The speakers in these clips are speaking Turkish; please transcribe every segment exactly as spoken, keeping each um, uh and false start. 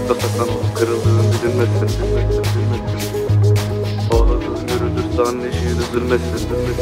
Karanlıkta saklanalım, kırıldığın bilinmesin. Ağladığın görülürse anneciğin üzülmesin.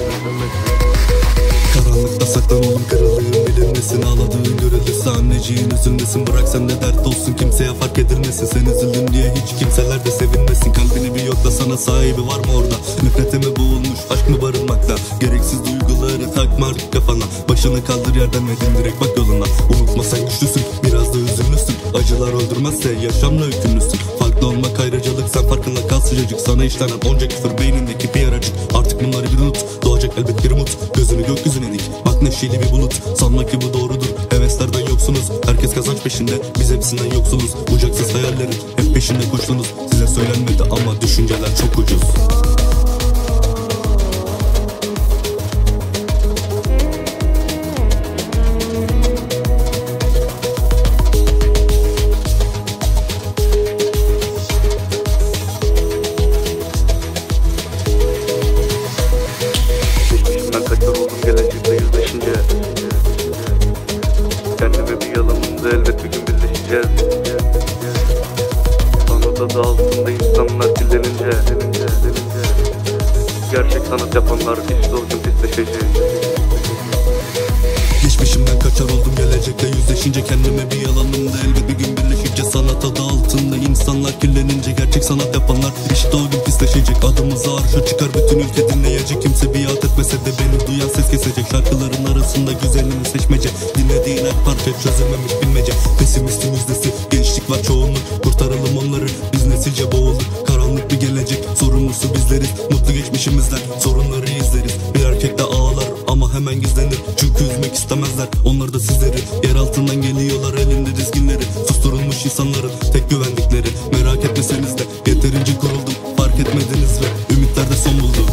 Karanlıkta saklanalım, kırıldığın bilinmesin. Ağladığın görülürse anneciğin üzülmesin. Bırak sen de dert olsun, kimseye fark edilmesin. Sen üzüldün diye hiç kimseler de sevinmesin. Kalbini bir yokla, sana sahibi var mı orada? Nefrete mi boğulmuş, aşk mı barınmakta? Gereksiz duyguları takma artık kafana. Başını kaldır yerden ve dimdirek bak yoluna. Unutma sen güçlüsün, biraz da üzünlüsün. Acılar öldürmezse yaşamla yükümlüsün. Farklı olmak ayrıcalık, sen farkında kal sıcacık. Sana işlenen onca küfür beynindeki bir aracık. Artık bunları bir unut, doğacak elbet bir umut. Gözünü gökyüzüne dik, bak neşeli bir bulut. Sanma ki bu doğrudur, heveslerden yoksunuz. Herkes kazanç peşinde, biz hepsinden yoksuluz. Bucaksız hayallerin hep peşinde koştunuz. Size söylenmedi ama düşünceler çok ucuz. Geçmişimden kaçar oldum, gelecekte yüzleşince. Kendime bir yalanımda elbet bir gün birleşeceğiz. Sana da altında insanlar kirlenince. Gerçek sanat yapanlar işte o gün pisleşecek. Geçmişimden kaçar oldum, gelecekte yüzleşince. Kendime bir yalanımda elbet bir gün birleşince. Sanat adı altında insanlar kirlenince. Gerçek sanat yapanlar işte o gün pisleşecek. Adımızı arşa çıkar bütün ülke dinleyecek. Kimse biat etmese de beni duyan ses kesecek. Şarkıların arasında güzelini seçmece. Dinlediğin her parça çözülmemiş bilmece. Pesimistin yüzdesi, gençlik var çoğunluk. Kurtaralım onları, biz nesilce boğulur. Karanlık bir gelecek, sorumlusu bizleriz. Mutlu geçmişimizden sorunları izleriz. Bir erkek de ağlar ama hemen gizlenir. Çünkü üzmek istemezler onlar da sizleri. Yer altından geliyorlar elinde dizginleri. Susturulmuş insanların tek güvendikleri. Merak etmeseniz de yeterince kuruldum. Fark etmediniz ve ümitler de son buldu.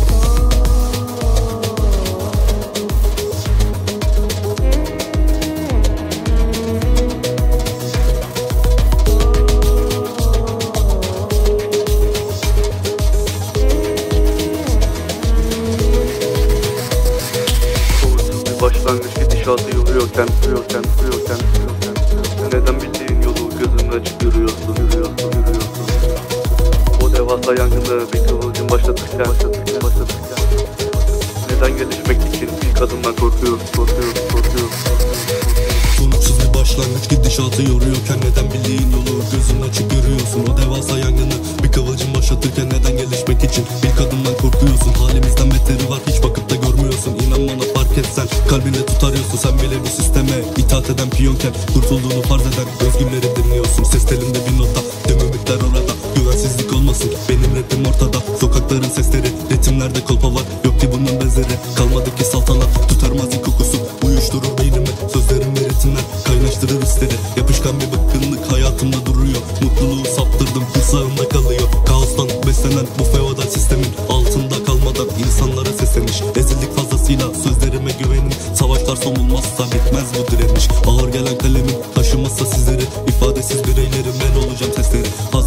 Başlangıç gidişatı yoruyorken, yoruyorken, yoruyorken, yoruyorken. Neden bildiğin yolu gözünün açık yürüyorsun, yürüyorsun, yürüyorsun. O devasa yangını bir kıvılcım başlatırken, başlatırken, başlatırken. Neden gelişmek için ilk adımdan korkuyoruz, korkuyoruz, korkuyoruz. Sonuçsuz bir başlangıç gidişatı yoruyorken. Neden bildiğin yolu gözün açık görüyorsun. O devasa yangını bir kıvılcım başlatırken. Neden gelişmek için ilk adımdan korkuyorsun. Halimizden beteri var, hiç bakıp da görmüyorsun. İnan bana fark etsen, kalbinde tutarıyorsun. Sen bile bu sisteme itaat eden piyonken. Kurtulduğunu farz eden özgürleri dinliyorsun. Ses telinde bir nota, tüm ümitler orada. Güvensizlik olmasın, benim rapim ortada. Sokakların sesleri, ritimlerde kolpa var. Yok ki bunun benzeri, kalmadı ki saltanat. Tutar mazi kokusu, uyuşturur beynimi. Sözlerim ve ritimler kaynaştırır hisleri. Yapışkan bir bıkkınlık hayatımda duruyor. Mutluluğu saptırdım, kursağımda kalıyor. Kaostan beslenen bu feodal sistemin altında kalmadan insanlara sesleniş. Ezildik fazlasıyla, sözlerime güvenin. Savaşlar son bulmazsa bitmez bu direniş. Ağır gelen kalemin taşımazsa sizleri, ifadesiz bireylerim ben olacağım testleri.